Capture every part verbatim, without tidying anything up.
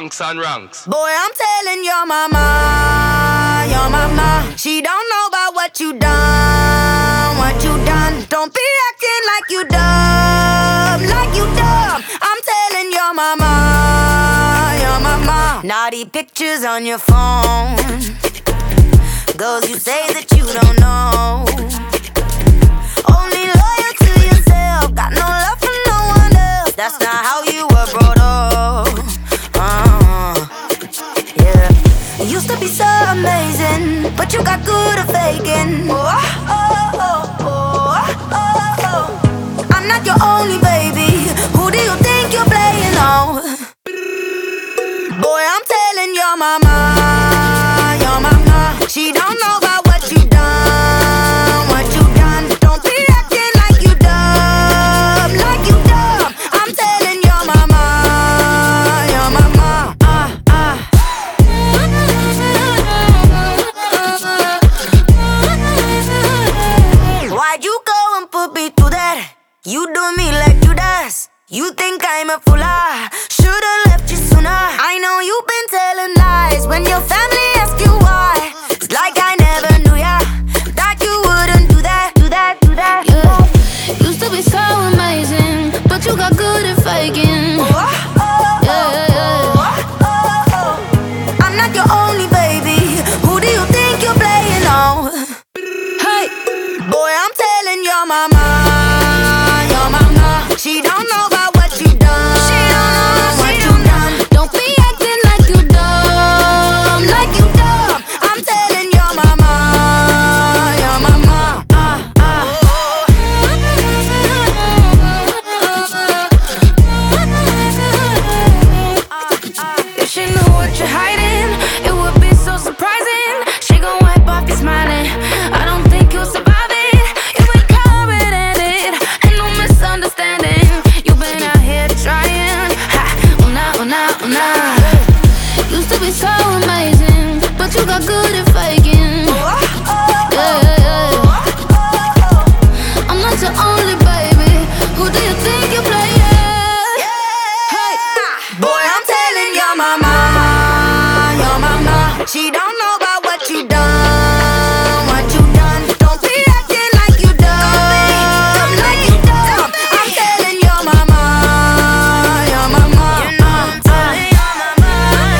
ranks and ranks. Boy, I'm telling your mama, your mama, she don't know about what you done, what you done. Don't be acting like you dumb, like you dumb. I'm telling your mama, your mama. Naughty pictures on your phone, girls you say that you don't know. Only loyal to yourself, got no love for no one else. That's not how you were brought up. uh, Yeah, it used to be so amazing, but you got good at faking. Oh, oh, oh, oh, oh, oh. I'm not your only baby. Who do you think you're playing on? Boy, I'm telling your mama, your mama, she don't know about what you done, what you done. Don't be acting like you dumb, like you dumb. I'm telling your mama, your mama. uh, uh. Why'd you go and put me through that? You do me like you does. You think I'm a fool? I should've left you sooner. I know you've been telling lies when your family asks you why. It's like I never knew ya, that you wouldn't do that, do that, do that. Yeah, used to be so amazing, but you got good at faking. Oh, oh, oh, Yeah, yeah. oh, oh, oh. I'm not your only baby. Who do you think you're playing on? Hey, Boy, I'm telling your mama, your mama, she don't know about what you done. She don't know what you done. don't be acting like you dumb, like you dumb. I'm telling your mama, your mama. uh, uh. If she knew what you're hiding, it would be so surprising. She gon' wipe off your smiling. I don't think you'll survive it. You ain't covered at it, and no misunderstanding. You've been out here trying. Ha, oh nah, oh nah, oh nah. Used to be so amazing, but you got good at faking. Yeah, yeah. I'm not your only baby. Who do you think you're playing? Hey. Boy, I'm telling your mama, your mama, she don't know about what you done, what you done. Don't be acting like you dumb, like you dumb. I'm telling your mama, your mama. You know I'm telling your mama.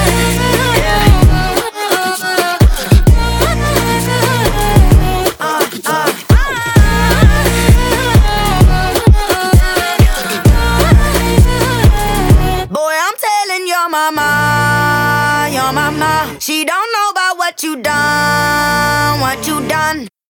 Boy, I'm telling your mama, your mama, she don't know about what you done, what you done.